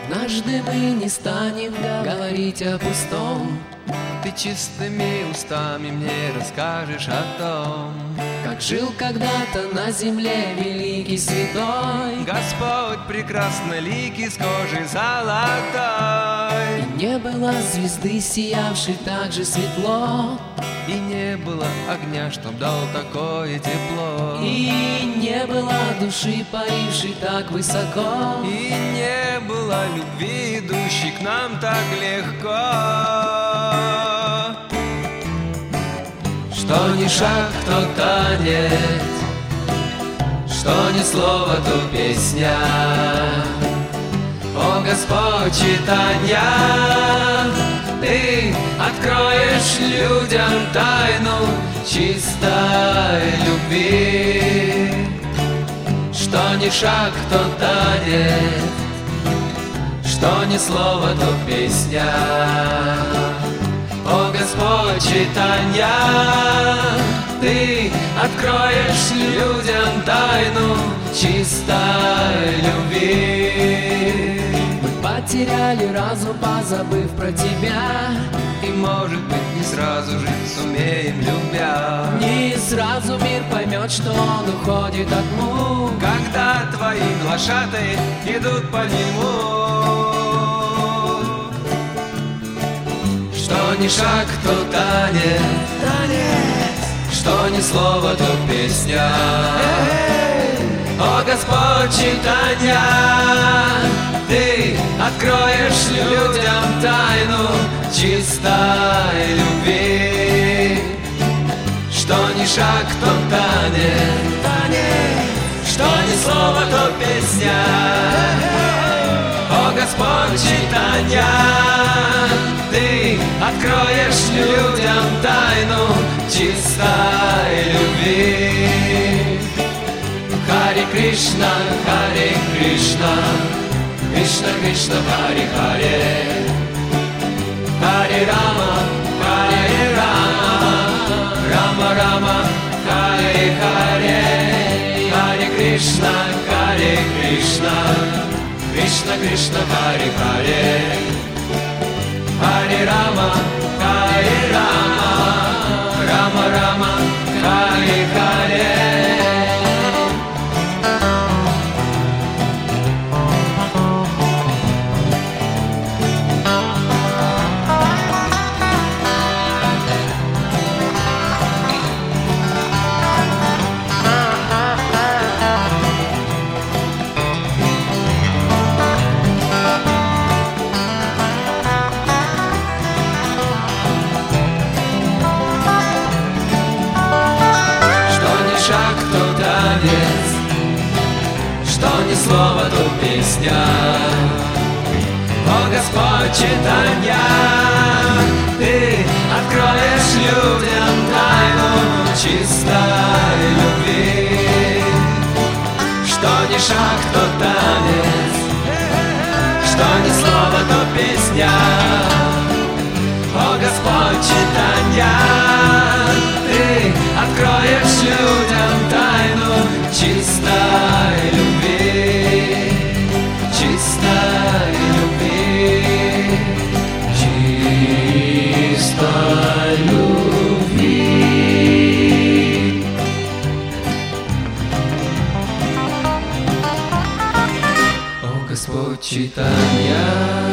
Однажды мы не станем говорить о пустом. Ты чистыми устами мне расскажешь о том, как жил когда-то на земле великий святой Господь прекрасноликий с кожей золотой. И не было звезды, сиявшей так же светло, и не было огня, чтоб дал такое тепло, и не было души, парившей так высоко, и не было любви, идущей к нам так легко. Что ни шаг, то танец, что ни слово, то песня. О, Господь, читанья, Ты откроешь людям тайну чистой любви. Что ни шаг, то танец, что ни слово, то песня. О, Господь, читанья, Ты откроешь людям тайну чистой любви. Мы потеряли разум, позабыв про Тебя, и, может быть, не сразу же сумеем, любя. не сразу мир поймет, что он уходит от тьму, Когда твои глашатые идут по нему. что ни шаг, то танец, что ни слово, то песня. О, Господь, читанья, Ты откроешь людям тайну чистой любви. Что ни шаг, то танец, что ни слово, то песня. О, Господь, читанья, Ты откроешь людям тайну чистой любви. Харе Кришна, Кришна Кришна, Харе Харе, Харе Рама, Рама Рама, Харе Харе, Харе Кришна, Кришна Кришна, Харе Харе, Харе Рама, Рама Рама, Харе Харе. Что ни слова, то песня. О, Господь, читанья, Ты откроешь людям тайну чистой любви. Что ни шаг, то танец, что ни слова, то песня. О, Господь, читанья, Ты откроешь людям тайну чистой любви, чистой любви, чистой любви. О, Господь, читанья,